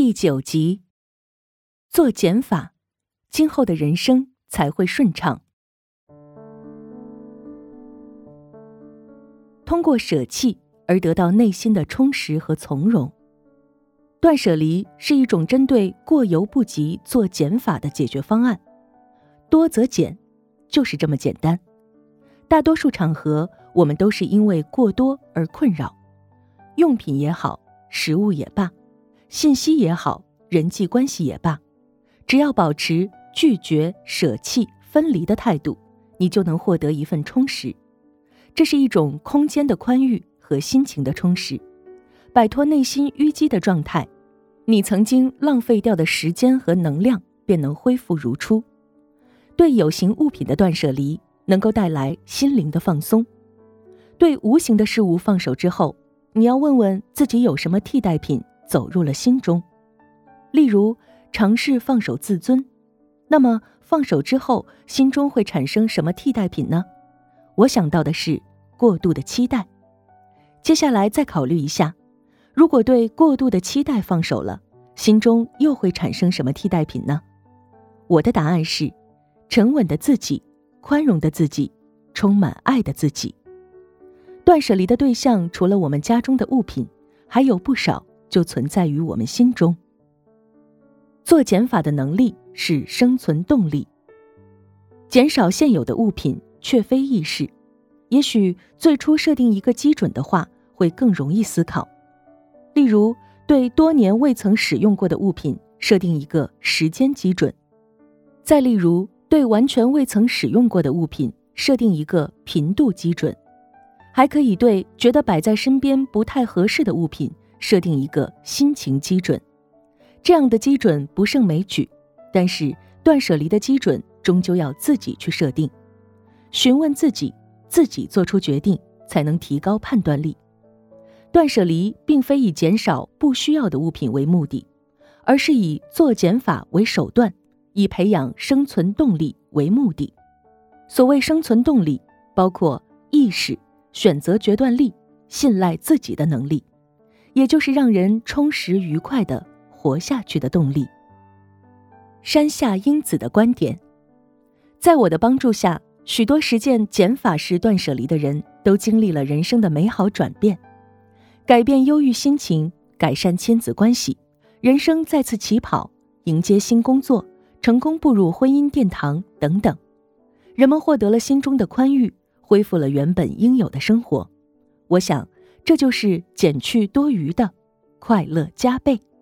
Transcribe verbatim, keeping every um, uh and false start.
第九集，做减法，今后的人生才会顺畅。通过舍弃而得到内心的充实和从容。断舍离是一种针对过犹不及做减法的解决方案，多则减，就是这么简单。大多数场合，我们都是因为过多而困扰，用品也好，食物也罢，信息也好，人际关系也罢，只要保持拒绝、舍弃、分离的态度，你就能获得一份充实。这是一种空间的宽裕和心情的充实，摆脱内心淤积的状态，你曾经浪费掉的时间和能量便能恢复如初。对有形物品的断舍离能够带来心灵的放松。对无形的事物放手之后，你要问问自己有什么替代品走入了心中。例如尝试放手自尊，那么放手之后心中会产生什么替代品呢？我想到的是过度的期待。接下来再考虑一下，如果对过度的期待放手了，心中又会产生什么替代品呢？我的答案是沉稳的自己，宽容的自己，充满爱的自己。断舍离的对象除了我们家中的物品，还有不少就存在于我们心中。做减法的能力是生存动力。减少现有的物品却非易事，也许最初设定一个基准的话，会更容易思考。例如对多年未曾使用过的物品设定一个时间基准，再例如对完全未曾使用过的物品设定一个频度基准，还可以对觉得摆在身边不太合适的物品设定一个心情基准。这样的基准不胜枚举，但是断舍离的基准终究要自己去设定，询问自己，自己做出决定，才能提高判断力。断舍离并非以减少不需要的物品为目的，而是以做减法为手段，以培养生存动力为目的。所谓生存动力，包括意识、选择决断力、信赖自己的能力，也就是让人充实愉快的活下去的动力。山下英子的观点，在我的帮助下，许多实践减法式断舍离的人都经历了人生的美好转变，改变忧郁心情，改善亲子关系，人生再次起跑，迎接新工作，成功步入婚姻殿堂等等。人们获得了心中的宽裕，恢复了原本应有的生活。我想，这就是减去多余的，快乐加倍。